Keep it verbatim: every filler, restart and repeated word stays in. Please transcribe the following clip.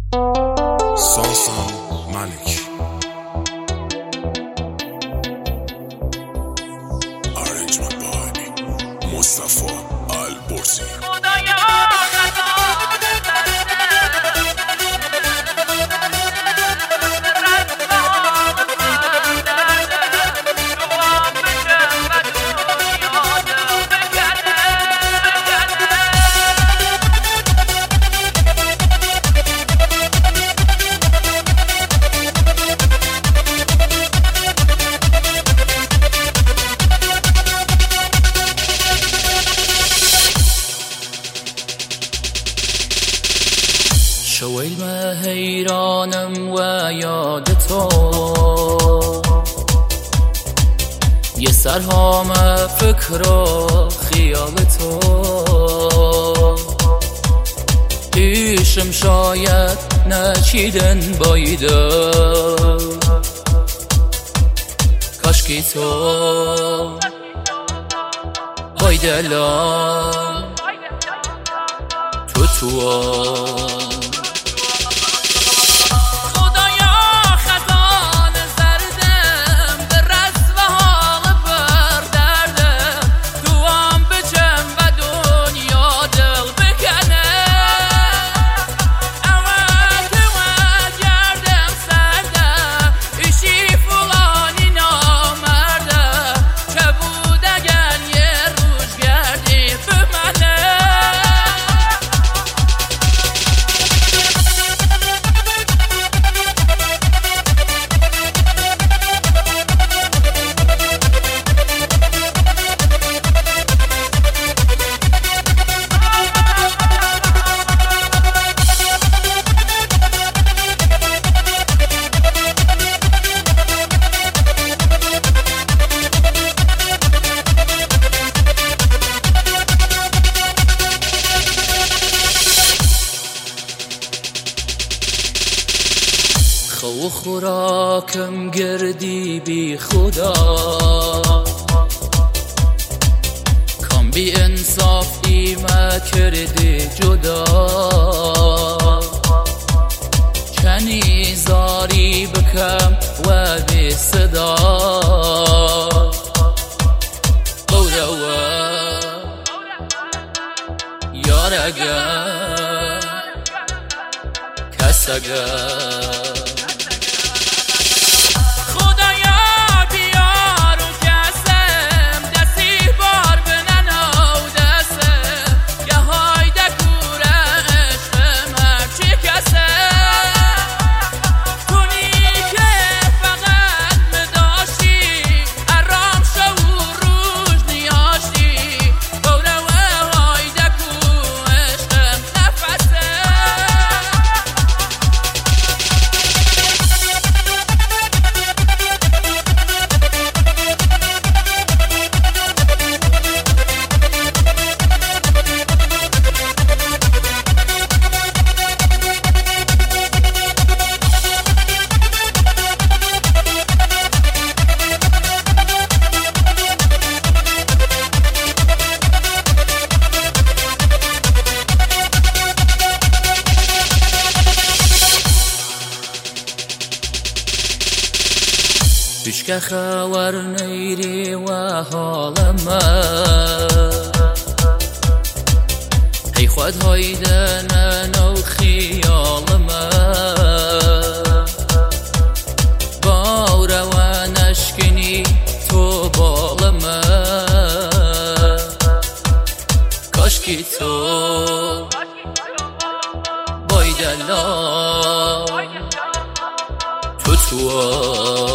ساسان ملک Arrangement by مصطفی البرزی. شویل من حیرانم و یاد تو یه سرهام فکر و خیال تو پیشم شاید نچیدن بایده کاشکی تو بایدلم تو تو خو خوراکم گردی بی خدا کام بی انصافی ما کردی جدا کنی زاری بکم و بی صدا قوروا یارگا کسگا بشکه خور نیری و حالم ای خود هایدن و خیالم باور و نشکنی تو بالم کاشکی تو بایدلا تو تو